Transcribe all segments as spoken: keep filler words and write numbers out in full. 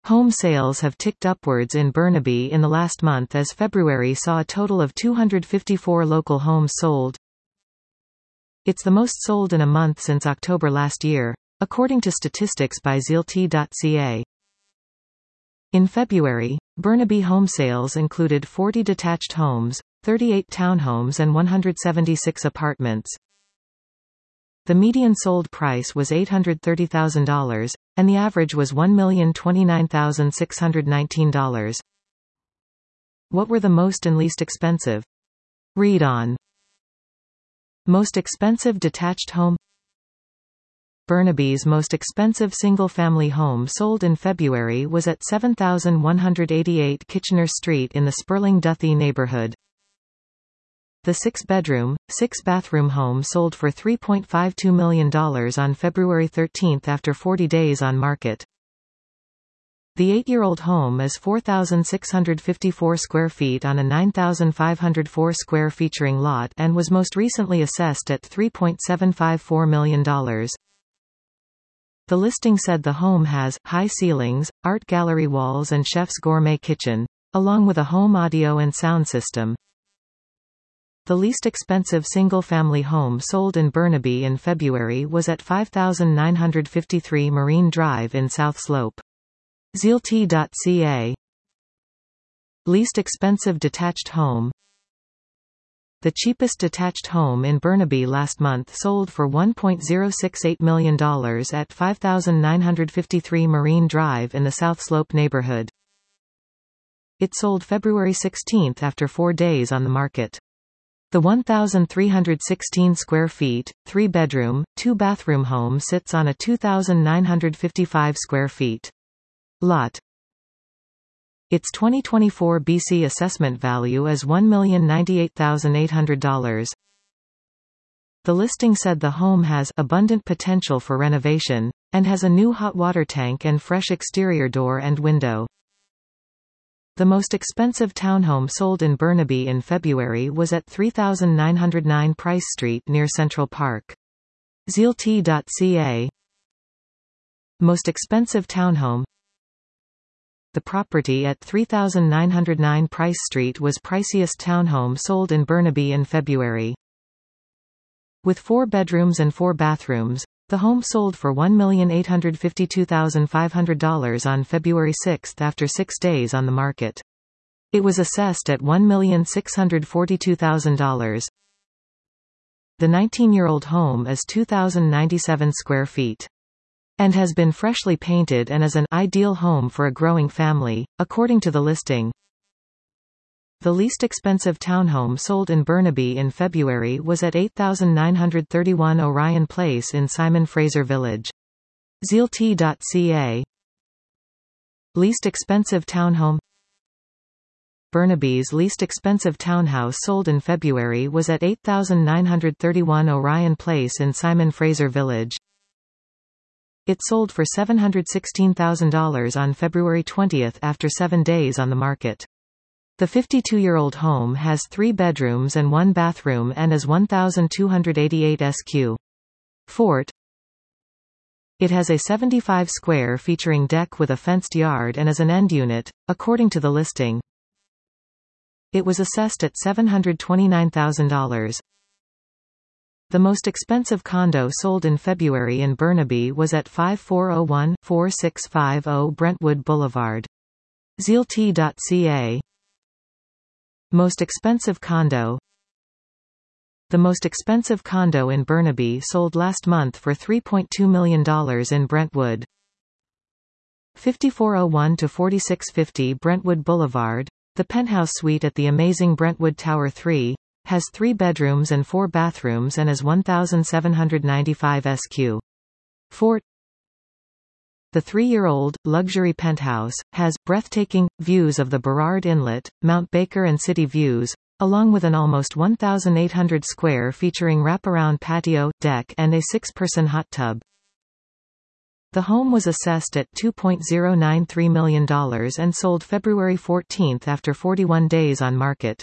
Home sales have ticked upwards in Burnaby in the last month as February saw a total of two hundred fifty-four local homes sold. It's the most sold in a month since October last year, according to statistics by Zilti dot C A. In February, Burnaby home sales included forty detached homes, thirty-eight townhomes and one hundred seventy-six apartments. The median sold price was eight hundred thirty thousand dollars, and the average was one million twenty-nine thousand six hundred nineteen dollars. What were the most and least expensive? Read on. Most expensive detached home. Burnaby's most expensive single-family home sold in February was at seven thousand one hundred eighty-eight Kitchener Street in the Sperling Duthie neighborhood. The six-bedroom, six-bathroom home sold for three point five two million dollars on February thirteenth after forty days on market. The eight-year-old home is four thousand six hundred fifty-four square feet on a nine thousand five hundred four square featuring lot and was most recently assessed at three point seven five four million dollars. The listing said the home has high ceilings, art gallery walls and chef's gourmet kitchen, along with a home audio and sound system. The least expensive single-family home sold in Burnaby in February was at five thousand nine hundred fifty-three Marine Drive in South Slope. Zilti dot C A. Least expensive detached home. The cheapest detached home in Burnaby last month sold for one point zero six eight million dollars at five thousand nine hundred fifty-three Marine Drive in the South Slope neighborhood. It sold February sixteenth after four days on the market. The one thousand three hundred sixteen square feet, three-bedroom, two-bathroom home sits on a two thousand nine hundred fifty-five square feet lot. Its twenty twenty-four B C assessment value is one million ninety-eight thousand eight hundred dollars. The listing said the home has abundant potential for renovation, and has a new hot water tank and fresh exterior door and window. The most expensive townhome sold in Burnaby in February was at three thousand nine hundred nine Price Street near Central Park. Zilti dot C A. Most expensive townhome. The property at three thousand nine hundred nine Price Street was priciest townhome sold in Burnaby in February. With four bedrooms and four bathrooms, the home sold for one million eight hundred fifty-two thousand five hundred dollars on February sixth after six days on the market. It was assessed at one million six hundred forty-two thousand dollars. The nineteen-year-old home is two thousand ninety-seven square feet. And has been freshly painted and is an ideal home for a growing family, according to the listing. The least expensive townhome sold in Burnaby in February was at eight thousand nine hundred thirty-one Orion Place in Simon Fraser Village. Zilti dot C A. Least expensive townhome. Burnaby's least expensive townhouse sold in February was at eight thousand nine hundred thirty-one Orion Place in Simon Fraser Village. It sold for seven hundred sixteen thousand dollars on February twentieth after seven days on the market. The fifty-two-year-old home has three bedrooms and one bathroom and is one thousand two hundred eighty-eight square feet. It has a seventy-five square featuring deck with a fenced yard and is an end unit, according to the listing. It was assessed at seven hundred twenty-nine thousand dollars. The most expensive condo sold in February in Burnaby was at five four zero one, four six five zero Brentwood Boulevard. Zilti dot C A. Most expensive condo. The most expensive condo in Burnaby sold last month for three point two million dollars in Brentwood. fifty-four oh one to forty-six fifty Brentwood Boulevard, the penthouse suite at the amazing Brentwood Tower three, has three bedrooms and four bathrooms and is one thousand seven hundred ninety-five square feet. The three-year-old, luxury penthouse, has breathtaking views of the Burrard Inlet, Mount Baker and city views, along with an almost one thousand eight hundred square featuring wraparound patio, deck and a six-person hot tub. The home was assessed at two point zero nine three million dollars and sold February fourteenth after forty-one days on market.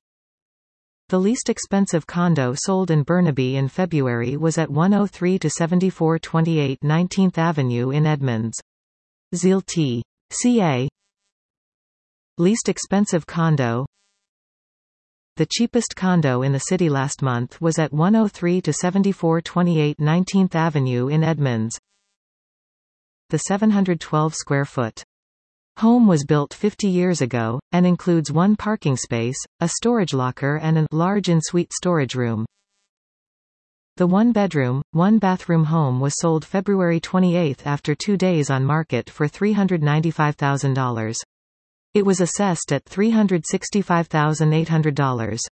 The least expensive condo sold in Burnaby in February was at one oh three to seventy-four twenty-eight nineteenth Avenue in Edmonds. Zilti. ca. Least expensive condo. The cheapest condo in the city last month was at one oh three to seventy-four twenty-eight nineteenth Avenue in Edmonds. The seven hundred twelve square foot home was built fifty years ago, and includes one parking space, a storage locker and a large en-suite storage room. The one-bedroom, one-bathroom home was sold February twenty-eighth after two days on market for three hundred ninety-five thousand dollars. It was assessed at three hundred sixty-five thousand eight hundred dollars.